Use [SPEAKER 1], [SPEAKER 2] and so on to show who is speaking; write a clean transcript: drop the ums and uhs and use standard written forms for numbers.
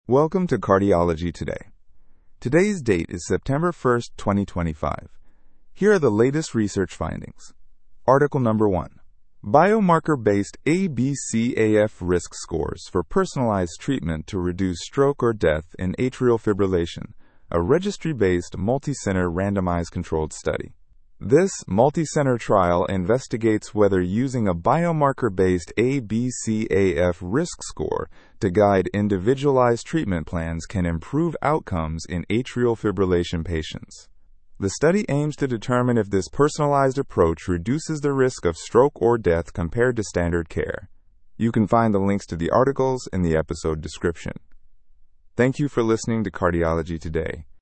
[SPEAKER 1] Welcome to Cardiology Today. Today's date is September 1st, 2025. Here are the latest research findings. Article number 1. Biomarker-based ABCAF risk scores for personalized treatment to reduce stroke or death in atrial fibrillation, a registry-based, multi-center randomized controlled study. This multi-center trial investigates whether using a biomarker-based ABCAF risk score to guide individualized treatment plans can improve outcomes in atrial fibrillation patients. The study aims to determine if this personalized approach reduces the risk of stroke or death compared to standard care. You can find the links to the articles in the episode description. Thank you for listening to Cardiology Today.